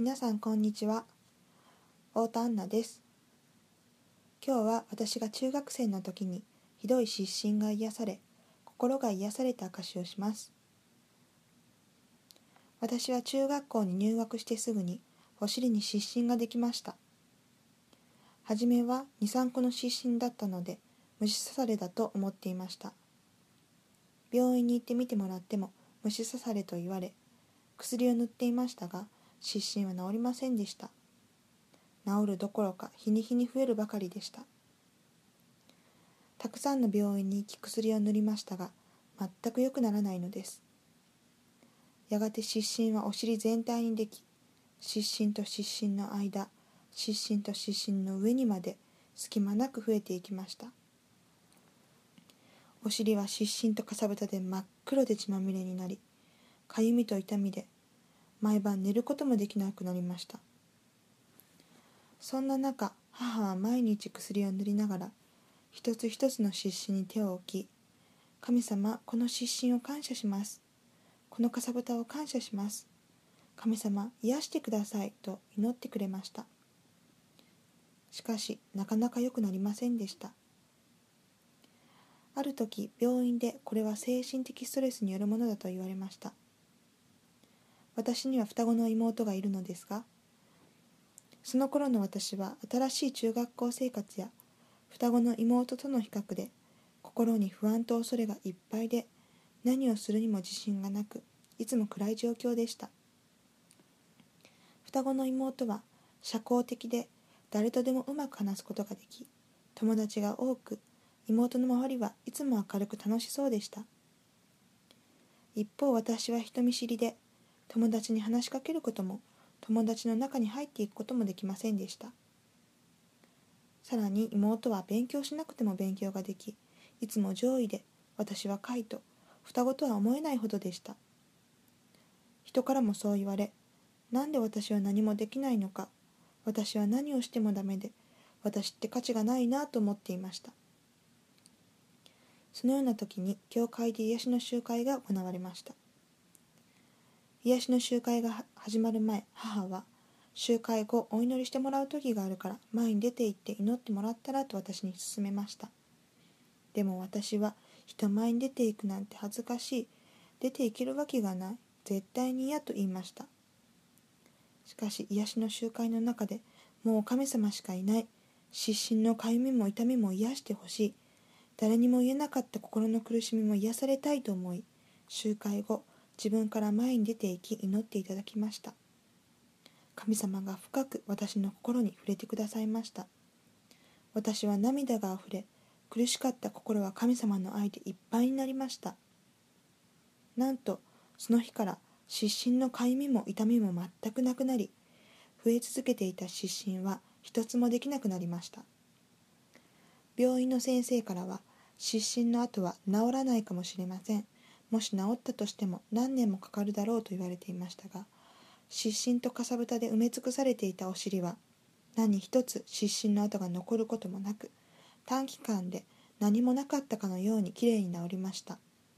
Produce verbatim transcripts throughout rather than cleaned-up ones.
皆さんこんにちは。太田アンナです。今日は私が中学生の時にひどい失神が癒され、心が癒された証をします。私は中学校に入学してすぐにお尻に湿疹ができました。はじめはに、さんこの湿疹だったので虫刺されだと思っていました。病院に行ってみてもらっても虫刺されと言われ、薬を塗っていましたが湿疹は治りませんでした。治るどころか日に日に増えるばかりでした。たくさんの病院に行き薬を塗りましたが全く良くならないのです。やがて湿疹はお尻全体にでき、湿疹と湿疹の間、湿疹と湿疹の上にまで隙間なく増えていきました。お尻は湿疹とかさぶたで真っ黒で血まみれになり、かゆみと痛みで毎晩寝ることもできなくなりました。そんな中、母は毎日薬を塗りながら一つ一つの湿疹に手を置き、神様、この湿疹を感謝します。このかさぶたを感謝します。神様、癒してくださいと祈ってくれました。しかし、なかなか良くなりませんでした。ある時、病院でこれは精神的ストレスによるものだと言われました。私には双子の妹がいるのですが、その頃の私は新しい中学校生活や双子の妹との比較で心に不安と恐れがいっぱいで、何をするにも自信がなく、いつも暗い状況でした。双子の妹は社交的で誰とでもうまく話すことができ、友達が多く、妹の周りはいつも明るく楽しそうでした。一方、私は人見知りで友達に話しかけることも友達の中に入っていくこともできませんでした。さらに妹は勉強しなくても勉強ができ、いつも上位で、私は下位と双子とは思えないほどでした。人からもそう言われ、なんで私は何もできないのか、私は何をしてもダメで、私って価値がないなと思っていました。そのような時に教会で癒しの集会が行われました。癒しの集会が始まる前、母は集会後お祈りしてもらう時があるから前に出て行って祈ってもらったらと私に勧めました。でも私は人前に出ていくなんて恥ずかしい、出ていけるわけがない、絶対に嫌と言いました。しかし癒しの集会の中でもう神様しかいない、湿疹のかゆみも痛みも癒してほしい、誰にも言えなかった心の苦しみも癒されたいと思い、集会後自分から前に出て行き祈っていただきました。神様が深く私の心に触れてくださいました。私は涙があふれ、苦しかった心は神様の愛でいっぱいになりました。なんとその日から湿疹のかゆみも痛みも全くなくなり、増え続けていた湿疹は一つもできなくなりました。病院の先生からは、湿疹の後は治らないかもしれません。もし治ったとしても何年もかかるだろうと言われていましたが、湿疹とかさぶたで埋め尽くされていたお尻は何一つ湿疹の跡が残ることもなく、短期間で何もなかったかのようにきれいに治りました。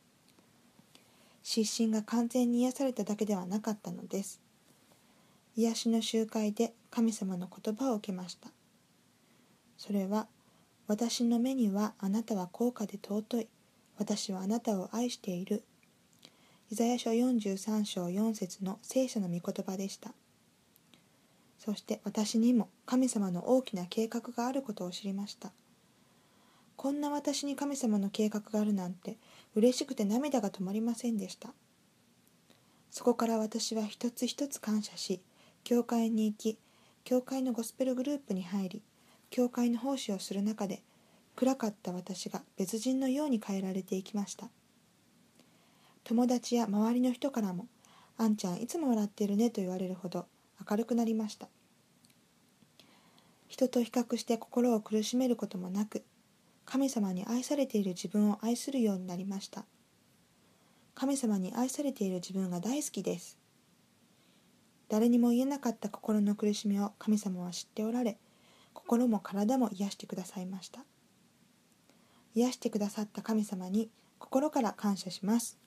湿疹が完全に癒されただけではなかったのです。癒しの集会で神様の言葉を受けました。それは、私の目にはあなたは高価で尊い。私はあなたを愛している。イザヤ書よんじゅうさん章よん節の聖書の御言葉でした。そして私にも神様の大きな計画があることを知りました。こんな私に神様の計画があるなんて嬉しくて涙が止まりませんでした。そこから私は一つ一つ感謝し、教会に行き、教会のゴスペルグループに入り、教会の奉仕をする中で、暗かった私が別人のように変えられていきました。友達や周りの人からも、あんちゃんいつも笑ってるねと言われるほど明るくなりました。人と比較して心を苦しめることもなく、神様に愛されている自分を愛するようになりました。神様に愛されている自分が大好きです。誰にも言えなかった心の苦しみを神様は知っておられ、心も体も癒してくださいました。癒してくださった神様に心から感謝します。